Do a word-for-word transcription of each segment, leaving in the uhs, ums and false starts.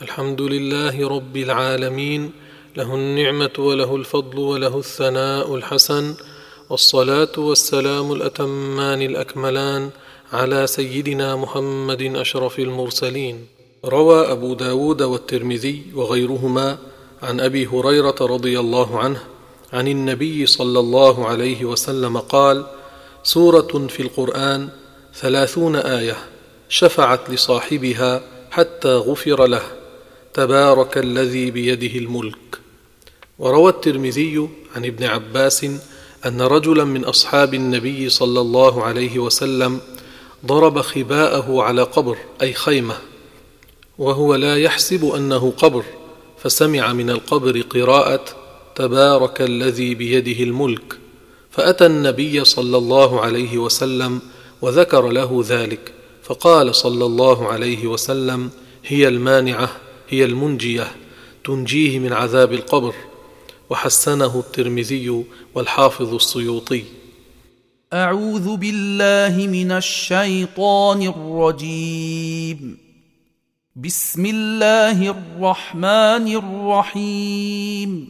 الحمد لله رب العالمين، له النعمة وله الفضل وله الثناء الحسن، والصلاة والسلام الأتمان الأكملان على سيدنا محمد أشرف المرسلين. روى أبو داود والترمذي وغيرهما عن أبي هريرة رضي الله عنه عن النبي صلى الله عليه وسلم قال: سورة في القرآن ثلاثون آية شفعت لصاحبها حتى غفر له، تبارك الذي بيده الملك. وروى الترمذي عن ابن عباس أن رجلا من أصحاب النبي صلى الله عليه وسلم ضرب خباءه على قبر أي خيمة، وهو لا يحسب أنه قبر، فسمع من القبر قراءة تبارك الذي بيده الملك، فأتى النبي صلى الله عليه وسلم وذكر له ذلك، فقال صلى الله عليه وسلم: هي المانعة، هي المنجية، تنجيه من عذاب القبر. وحسنه الترمذي والحافظ السيوطي. أعوذ بالله من الشيطان الرجيم. بسم الله الرحمن الرحيم.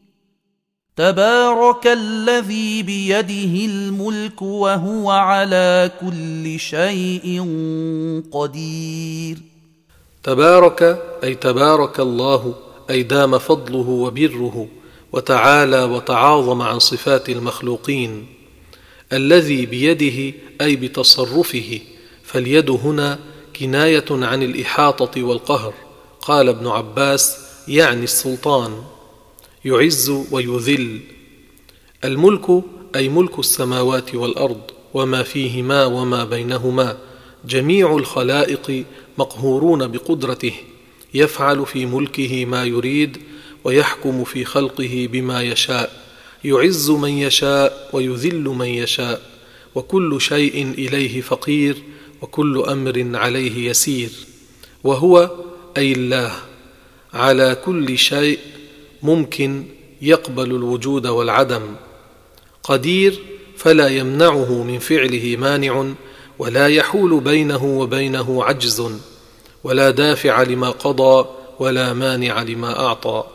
تبارك الذي بيده الملك وهو على كل شيء قدير. تبارك أي تبارك الله، أي دام فضله وبره وتعالى وتعاظم عن صفات المخلوقين. الذي بيده أي بتصرفه، فاليد هنا كناية عن الإحاطة والقهر. قال ابن عباس: يعني السلطان، يعز ويذل. الملك أي ملك السماوات والأرض وما فيهما وما بينهما، جميع الخلائق مقهورون بقدرته، يفعل في ملكه ما يريد ويحكم في خلقه بما يشاء، يعز من يشاء ويذل من يشاء، وكل شيء إليه فقير وكل أمر عليه يسير. وهو أي الله على كل شيء ممكن، يقبل الوجود والعدم. قدير فلا يمنعه من فعله مانع، ولا يحول بينه وبينه عجز، ولا دافع لما قضى ولا مانع لما أعطى.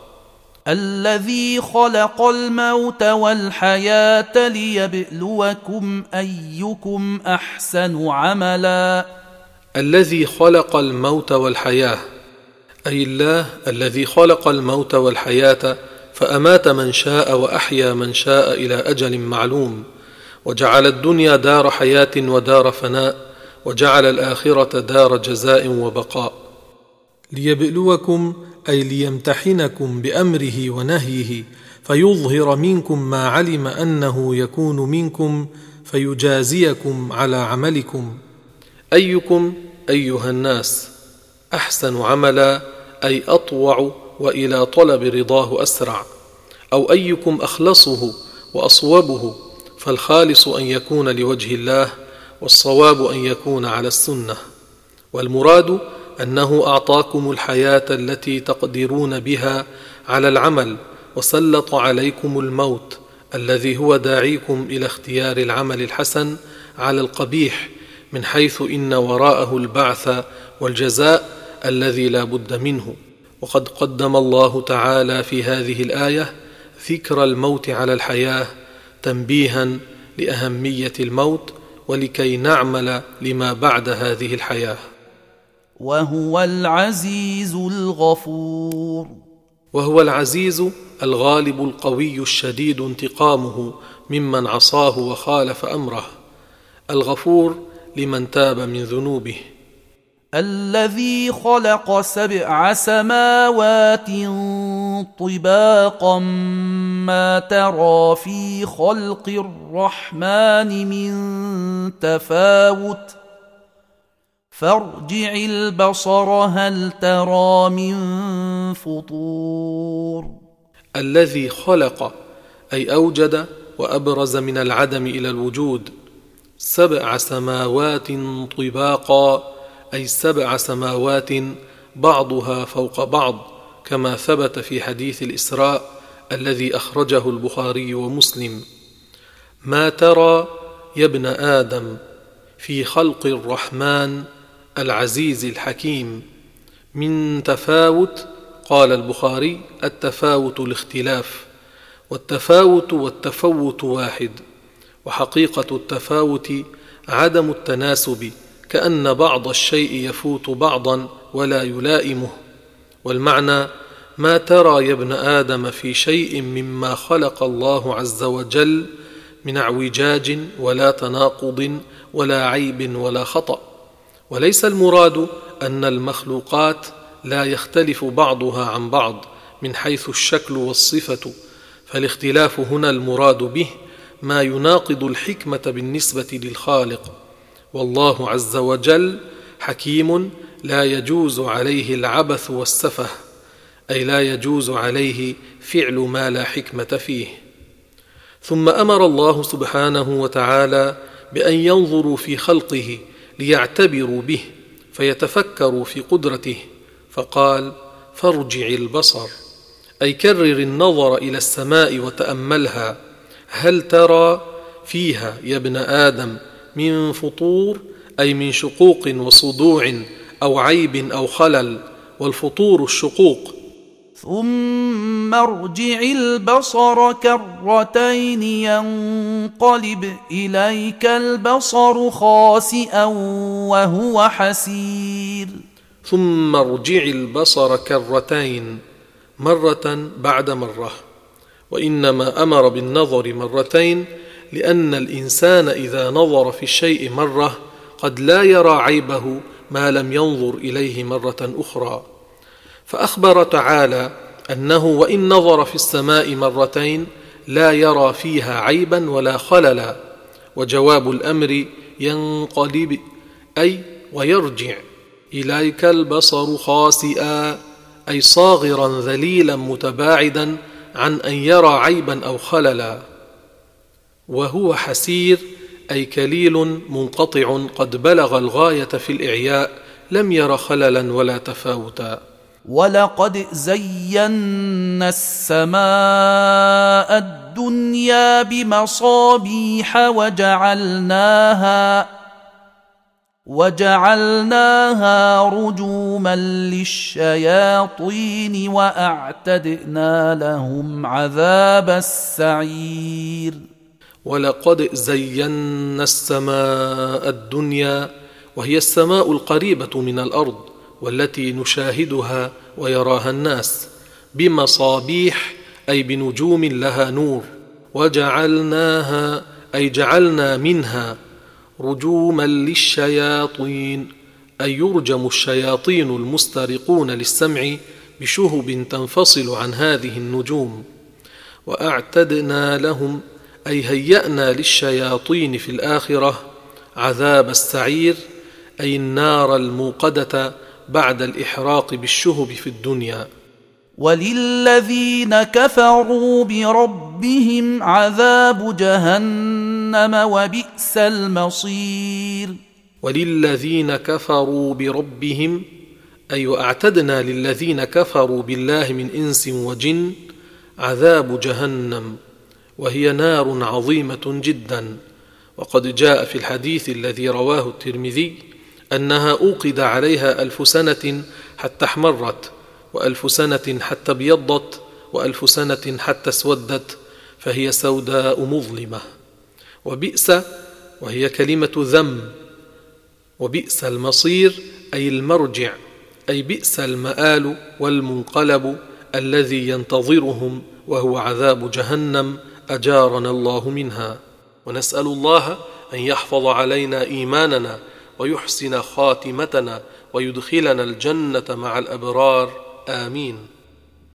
الذي خلق الموت والحياة ليبلوكم أيكم أحسن عملا. الذي خلق الموت والحياة أي الله الذي خلق الموت والحياة، فأمات من شاء وأحيا من شاء إلى أجل معلوم، وجعل الدنيا دار حياة ودار فناء، وجعل الآخرة دار جزاء وبقاء. ليبلوكم أي ليمتحنكم بأمره ونهيه، فيظهر منكم ما علم أنه يكون منكم، فيجازيكم على عملكم. أيكم أيها الناس أحسن عملا أي أطوع وإلى طلب رضاه أسرع، أو أيكم أخلصه وأصوبه، فالخالص أن يكون لوجه الله، والصواب أن يكون على السنة. والمراد أنه أعطاكم الحياة التي تقدرون بها على العمل، وسلط عليكم الموت الذي هو داعيكم إلى اختيار العمل الحسن على القبيح، من حيث إن وراءه البعث والجزاء الذي لا بد منه. وقد قدم الله تعالى في هذه الآية ذكر الموت على الحياة، تنبيها لأهمية الموت ولكي نعمل لما بعد هذه الحياة. وهو العزيز الغفور. وهو العزيز الغالب القوي الشديد انتقامه ممن عصاه وخالف أمره، الغفور لمن تاب من ذنوبه. الذي خلق سبع سماوات طباقا ما ترى في خلق الرحمن من تفاوت فارجع البصر هل ترى من فطور. الذي خلق أي أوجد وأبرز من العدم إلى الوجود، سبع سماوات طباقا أي سبع سماوات بعضها فوق بعض، كما ثبت في حديث الإسراء الذي أخرجه البخاري ومسلم: ما ترى يا ابن آدم في خلق الرحمن العزيز الحكيم من تفاوت، قال البخاري: التفاوت الاختلاف، والتفاوت والتفوت واحد، وحقيقة التفاوت عدم التناسب، كأن بعض الشيء يفوت بعضا ولا يلائمه. والمعنى: ما ترى يا ابن آدم في شيء مما خلق الله عز وجل من اعوجاج ولا تناقض ولا عيب ولا خطأ. وليس المراد أن المخلوقات لا يختلف بعضها عن بعض من حيث الشكل والصفة، فالاختلاف هنا المراد به ما يناقض الحكمة بالنسبة للخالق. والله عز وجل حكيم لا يجوز عليه العبث والسفه، أي لا يجوز عليه فعل ما لا حكمة فيه. ثم أمر الله سبحانه وتعالى بأن ينظروا في خلقه ليعتبروا به فيتفكروا في قدرته، فقال: فارجع البصر، أي كرر النظر إلى السماء وتأملها، هل ترى فيها يا ابن آدم من فطور، أي من شقوق وصدوع أو عيب أو خلل، والفطور الشقوق. ثم ارجع البصر كرتين ينقلب إليك البصر خاسئا وهو حسير. ثم ارجع البصر كرتين، مرة بعد مرة، وإنما أمر بالنظر مرتين لأن الإنسان إذا نظر في الشيء مرة قد لا يرى عيبه ما لم ينظر إليه مرة أخرى. فأخبر تعالى أنه وإن نظر في السماء مرتين لا يرى فيها عيبا ولا خللا. وجواب الأمر ينقلب، أي ويرجع، إليك البصر خاسئا، أي صاغرا ذليلا متباعدا عن أن يرى عيبا أو خللا. وهو حسير، أي كليل منقطع قد بلغ الغاية في الإعياء، لم ير خللا ولا تفاوتا. ولقد زينا السماء الدنيا بمصابيح وجعلناها وجعلناها رجوما للشياطين وأعتدنا لهم عذاب السعير. ولقد زينا السماء الدنيا، وهي السماء القريبة من الأرض والتي نشاهدها ويراها الناس، بمصابيح، أي بنجوم لها نور، وجعلناها، أي جعلنا منها، رجوما للشياطين، أي يرجم الشياطين المسترقون للسمع بشهب تنفصل عن هذه النجوم. وأعتدنا لهم، أي هيأنا للشياطين في الآخرة عذاب السعير، أي النار الموقدة بعد الإحراق بالشهب في الدنيا. وللذين كفروا بربهم عذاب جهنم وبئس المصير. وللذين كفروا بربهم، أي وأعتدنا للذين كفروا بالله من إنس وجن عذاب جهنم، وهي نار عظيمة جدا. وقد جاء في الحديث الذي رواه الترمذي أنها أوقد عليها ألف سنة حتى احمرت، وألف سنة حتى ابيضت، وألف سنة حتى اسودت، فهي سوداء مظلمة. وبئس، وهي كلمة ذم، وبئس المصير، أي المرجع، أي بئس المآل والمنقلب الذي ينتظرهم، وهو عذاب جهنم، أجارنا الله منها. ونسأل الله أن يحفظ علينا إيماننا ويحسن خاتمتنا ويدخلنا الجنة مع الأبرار، آمين.